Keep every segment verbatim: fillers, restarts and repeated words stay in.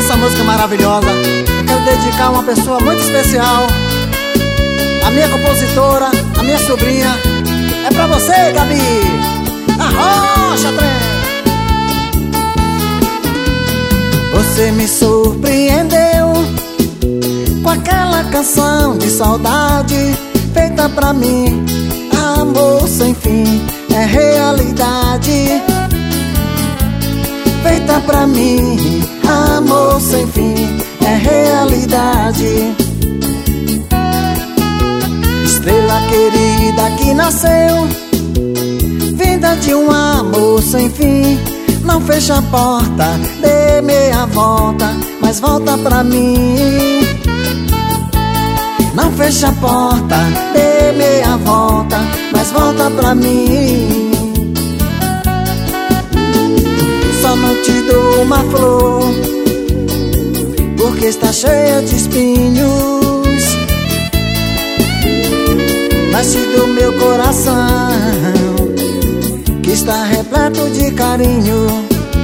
essa música maravilhosa eu quero dedicar a uma pessoa muito especial, a minha compositora, a minha sobrinha. É pra você, Gabi. Arrocha, trem. Você me surpreendeu com aquela canção de saudade feita pra mim. Amor sem fim é realidade feita pra mim. Amor sem fim é realidade. Estrela querida que nasceu, vinda de um amor sem fim. Não fecha a porta, dê meia volta, mas volta pra mim. Não fecha a porta, dê meia volta, mas volta pra mim. Só não te dou uma flor porque está cheia de espinhos, nasce do meu coração que está repleto de carinho.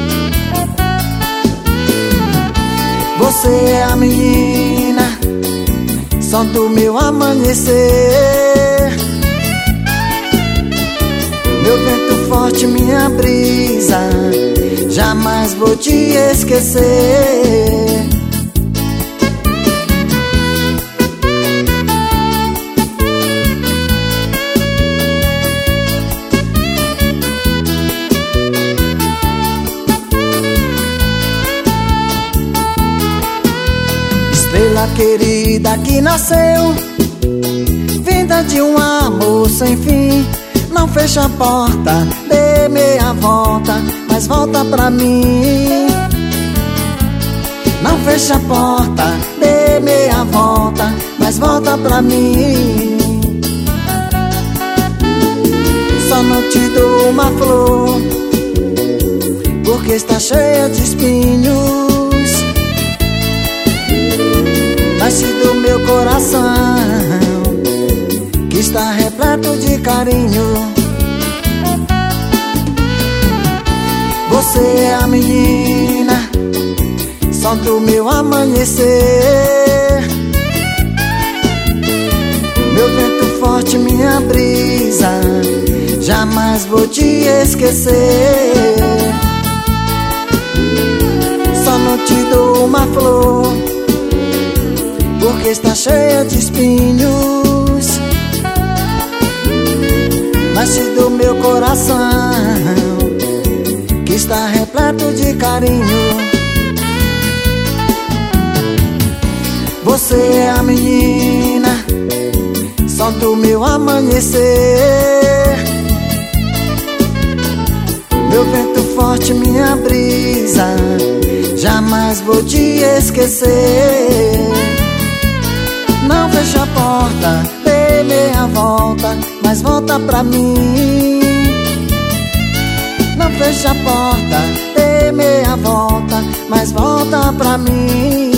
Você é a menina, som do meu amanhecer, meu vento forte, minha brisa, jamais vou te esquecer. Estrela querida que nasceu, vinda de um amor sem fim. Não fecha a porta, dê meia volta, mas volta pra mim. Não fecha a porta, dê meia volta, mas volta pra mim. Só não te dou uma flor porque está cheia de espinhos, nasce do meu coração que está repleto de carinho. Você é a menina, som do meu amanhecer, meu vento forte, minha brisa, jamais vou te esquecer. Só não te dou uma flor porque está cheia de espinhos, nasce do meu coração que está repleto de carinho. Você é a menina, som do meu amanhecer, meu vento forte, minha brisa, jamais vou te esquecer. Não fecha a porta, dê meia volta, mas volta pra mim. Não fecha a porta, dê meia volta, mas volta pra mim.